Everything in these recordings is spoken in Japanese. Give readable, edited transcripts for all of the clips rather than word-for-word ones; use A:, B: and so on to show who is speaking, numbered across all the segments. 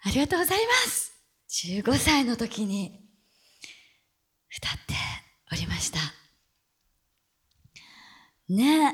A: ありがとうございます。15歳の時に歌っておりました。ね、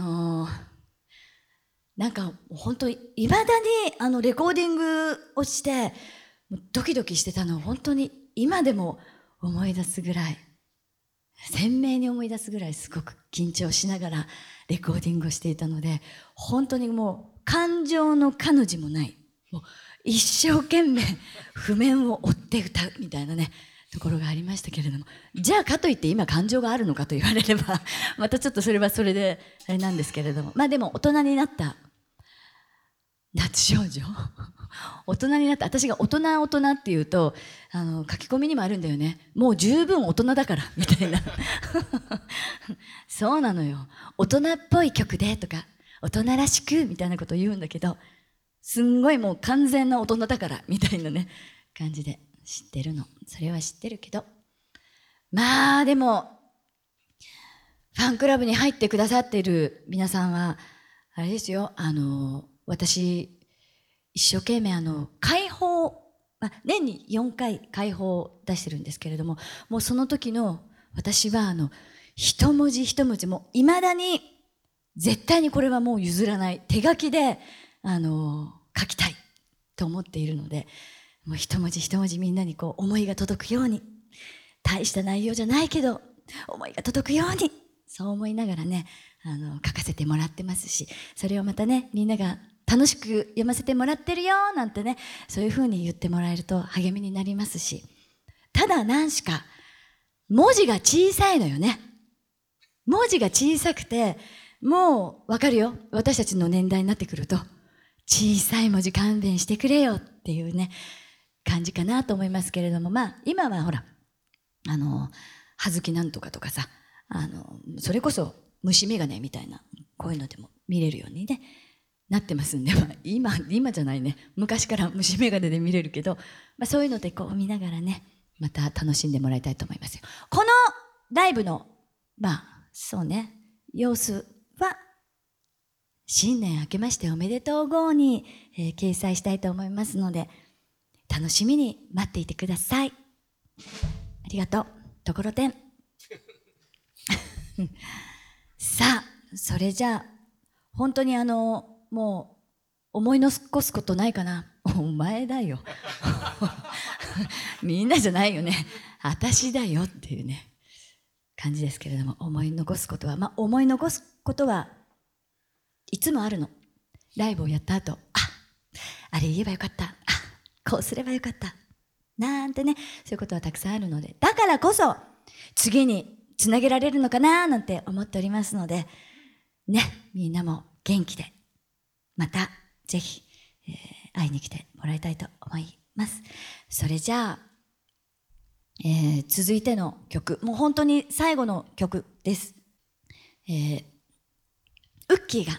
A: なんか本当いまだにレコーディングをしてドキドキしてたのを本当に今でも思い出すぐらい、鮮明に思い出すぐらいすごく緊張しながらレコーディングをしていたので、本当にもう感情の彼女もない、もう一生懸命譜面を追って歌うみたいなねところがありましたけれども、じゃあかといって今感情があるのかと言われればまたちょっとそれはそれであれなんですけれども、まあでも大人になった夏少女大人になった私が大人っていうと書き込みにもあるんだよね、もう十分大人だからみたいなそうなのよ、大人っぽい曲でとか大人らしくみたいなことを言うんだけど、すんごいもう完全な大人だからみたいなね感じで知ってるの、それは知ってるけど、まあでもファンクラブに入ってくださっている皆さんはあれですよ、私一生懸命解放、年に4回解放を出してるんですけれども、もうその時の私は一文字一文字もいまだに絶対にこれはもう譲らない手書きで書きたいと思っているので、もう一文字一文字みんなにこう思いが届くように、大した内容じゃないけど思いが届くように、そう思いながらね書かせてもらってますし、それをまたねみんなが楽しく読ませてもらってるよなんてね、そういうふうに言ってもらえると励みになりますし、ただ何しか文字が小さいのよね。文字が小さくて、もうわかるよ、私たちの年代になってくると小さい文字勘弁してくれよっていうね感じかなと思いますけれども、まあ今はほら葉月なんとかとかさ、それこそ虫眼鏡みたいなこういうのでも見れるようにねなってますんで、今じゃないね、昔から虫眼鏡で見れるけど、そういうのでこう見ながらねまた楽しんでもらいたいと思いますよ。このライブのそうね様子は新年明けましておめでとう号に、掲載したいと思いますので楽しみに待っていてください。ありがとうところてんさあそれじゃあ本当にもう思い残すことないかな。お前だよみんなじゃないよね、私だよっていうね感じですけれども、思い残すことは思い残すことはいつもあるの。ライブをやった後、あれ言えばよかった、こうすればよかったなんてね、そういうことはたくさんあるので、だからこそ次につなげられるのかななんて思っておりますのでね、みんなも元気でまたぜひ、会いに来てもらいたいと思います。それじゃあ、続いての曲、もう本当に最後の曲です。ウッキーが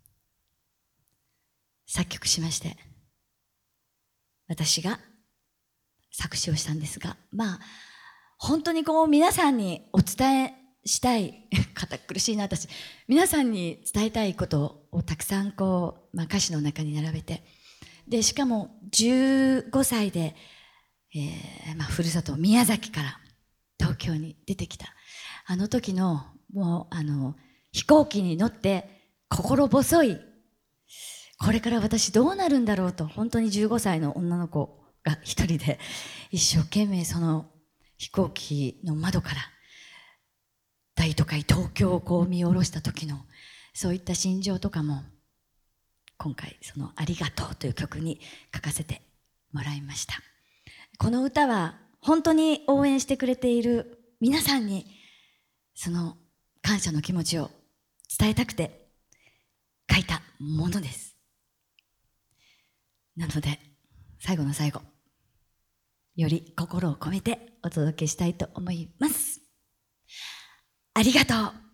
A: 作曲しまして私が作詞をしたんですが、本当にこう皆さんにお伝えしたい堅苦しいな私、皆さんに伝えたいことをたくさんこう、歌詞の中に並べて、でしかも15歳で、ふるさと宮崎から東京に出てきたあの時のもう飛行機に乗って心細い、これから私どうなるんだろうと、本当に15歳の女の子が一人で一生懸命その飛行機の窓から大都会東京をこう見下ろした時のそういった心情とかも今回そのありがとうという曲に書かせてもらいました。この歌は本当に応援してくれている皆さんにその感謝の気持ちを伝えたくて書いたものです。なので最後の最後より心を込めてお届けしたいと思います。ありがとう。